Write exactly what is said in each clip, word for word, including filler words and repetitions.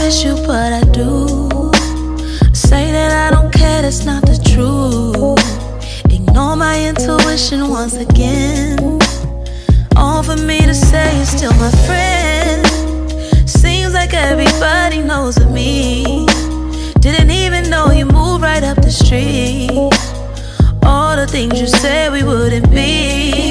miss you, but I do. Say that I don't care, that's not the truth. Ignore my intuition once again. All for me to say you're still my friend. Seems like everybody knows of me. Didn't even know you moved right up the street. All the things you said we wouldn't be.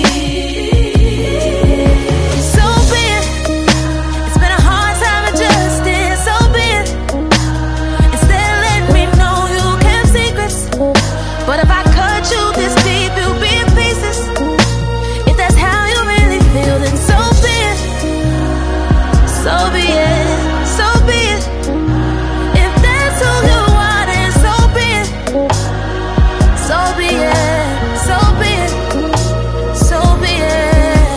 So be it. It's been a hard time adjusting. So be it. Instead of letting me know you kept secrets. But if I cut you this deep, you'll be in pieces. If that's how you really feel, then so be it. So be it. So be it. If that's who you are, then so be it. So be it. So be it. So be it.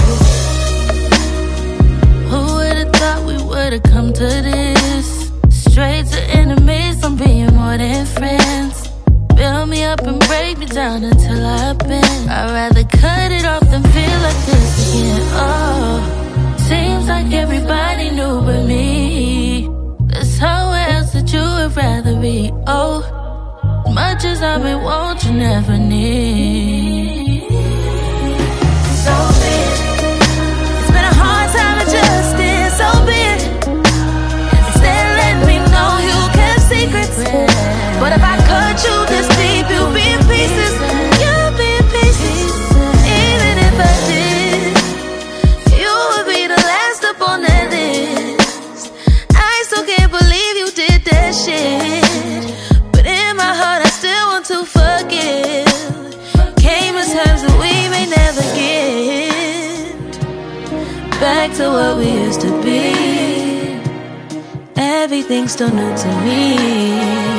Who would've thought we would've come to this? Straight to enemies, I'm being more than friends. Build me up and break me down until I bend. I'd rather cut it off than feel like this again. Oh, seems like everybody knew but me. There's somewhere else that you would rather be. Oh, as much as I've been want, you never need. So be it. It's been a hard time adjusting. So be it. Instead of letting me know you kept secrets. But if I cut you this deep, you'll be in pieces. You'll be in pieces. Even if I did, you would be the last up on that list. I still can't believe you did that shit. But in my heart, I still want to forgive. Came to terms that we may never get back to what we used to be. Everything's still new to me.